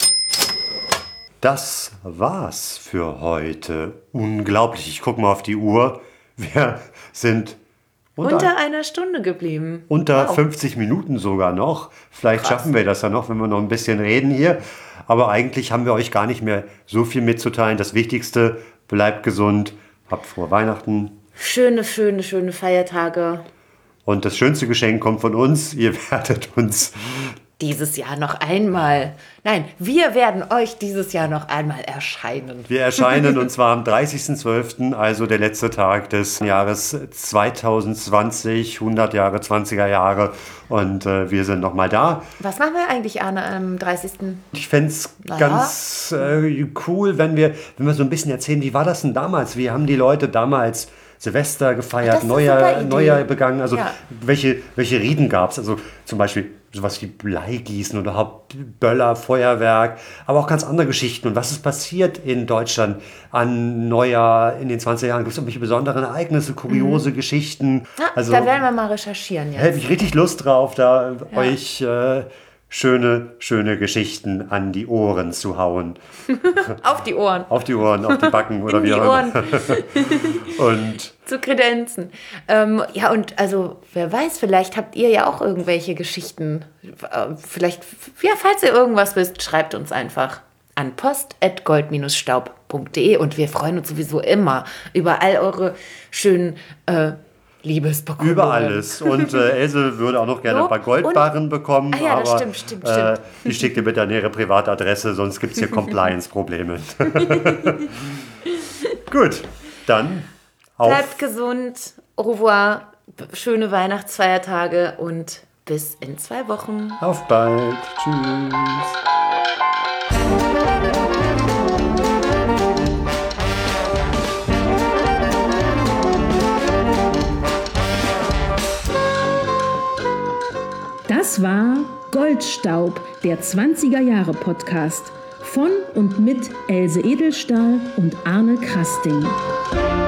Das war's für heute. Unglaublich. Ich gucke mal auf die Uhr. Wir sind Unter einer Stunde geblieben. unter 50 Minuten sogar noch. Vielleicht schaffen wir das ja noch, wenn wir noch ein bisschen reden hier. Aber eigentlich haben wir euch gar nicht mehr so viel mitzuteilen. Das Wichtigste, bleibt gesund, habt frohe Weihnachten. Schöne Feiertage. Und das schönste Geschenk kommt von uns. Ihr werdet uns Dieses Jahr noch einmal. Nein, wir werden euch dieses Jahr noch einmal erscheinen. Wir erscheinen und zwar am 30.12., also der letzte Tag des Jahres 2020, 100 Jahre, 20er Jahre und wir sind nochmal da. Was machen wir eigentlich, Arne, am 30.? Ich fände es ganz cool, wenn wir so ein bisschen erzählen, wie war das denn damals? Wie haben die Leute damals Silvester gefeiert, Das ist eine super Idee. Neujahr begangen? Also Ja. welche Riten gab es? Also zum Beispiel sowas wie Bleigießen oder Böller, Feuerwerk, aber auch ganz andere Geschichten. Und was ist passiert in Deutschland an Neujahr in den 20er Jahren? Gibt es irgendwelche besonderen Ereignisse, kuriose Geschichten? Ja, Also da werden wir mal recherchieren jetzt. hätte ich richtig Lust drauf, da euch schöne Geschichten an die Ohren zu hauen. Auf die Ohren. Auf die Ohren, auf die Backen oder In wie die auch Ohren. immer. Und Zu Kredenzen. Ja, und also, wer weiß, vielleicht habt ihr ja auch irgendwelche Geschichten. Vielleicht, ja, falls ihr irgendwas wisst, schreibt uns einfach an post@gold-staub.de und wir freuen uns sowieso immer über all eure schönen Liebesbekundungen. über alles. Und Else würde auch noch gerne ein paar Goldbarren bekommen. Ah ja, das aber stimmt. die schickt ihr bitte an ihre Privatadresse, sonst gibt es hier Compliance-Probleme. Gut, dann auf. Bleibt gesund, au revoir, schöne Weihnachtsfeiertage und bis in 2 Wochen. Auf bald. Tschüss. Das war Goldstaub, der 20er Jahre Podcast von und mit Else Edelstahl und Arne Krasting.